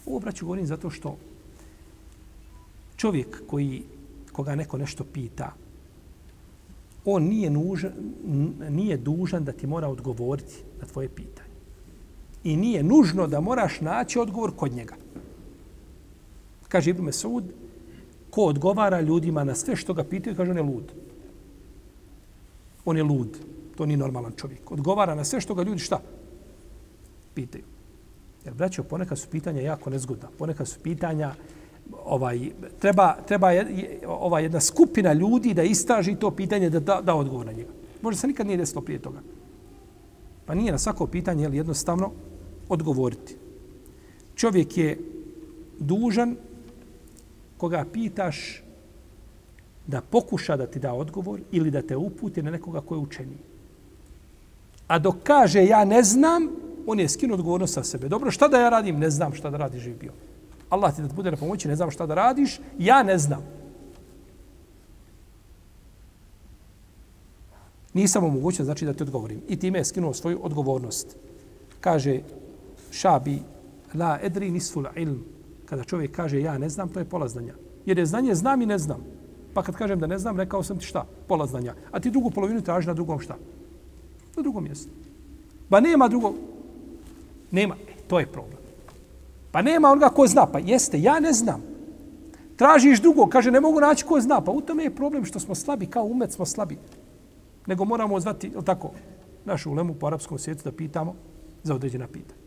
Ovo, braću, govorim zato što čovjek koga neko nešto pita, on nije dužan da ti mora odgovoriti na tvoje pitanje. I nije nužno da moraš naći odgovor kod njega. Kaže Ibn Mesud, ko odgovara ljudima na sve što ga pitaju, kaže on je lud. On je lud. To nije normalan čovjek. Odgovara na sve što ga ljudi šta? Pitaju. Jer, braćo, ponekad su pitanja jako nezgodna. Ponekad su pitanja, treba jedna skupina ljudi da istraži to pitanje, da odgovor na njega. Možda se nikad nije desilo prije toga. Pa nije na svako pitanje jednostavno odgovoriti. Čovjek je dužan koga pitaš da pokuša da ti da odgovor ili da te uputi na nekoga ko je učeniji. A dok kaže ja ne znam, on je skinuo odgovornost sa sebe. Dobro, šta da ja radim? Ne znam šta da radiš, živ bio. Allah ti da ti bude na pomoći, ne znam šta da radiš, ja ne znam. Nisam omogućen, znači da ti odgovorim. I time je skinuo svoju odgovornost. Kaže Šabi, la edri nisful ilm. Kada čovjek kaže ja ne znam, to je pola znanja. Jer je znanje znam i ne znam. Pa kad kažem da ne znam, rekao sam ti šta? Pola znanja. A ti drugu polovinu traži na drugom šta? Na drugom mjestu. Pa nema drugog. Nema. To je problem. Pa nema onoga ko zna. Pa jeste, ja ne znam. Tražiš drugog, kaže ne mogu naći ko zna. Pa u tome je problem što smo slabi, kao umet smo slabi. Nego moramo zvati, tako, našu ulemu po arapskom svijetu da pitamo za određena pitanja.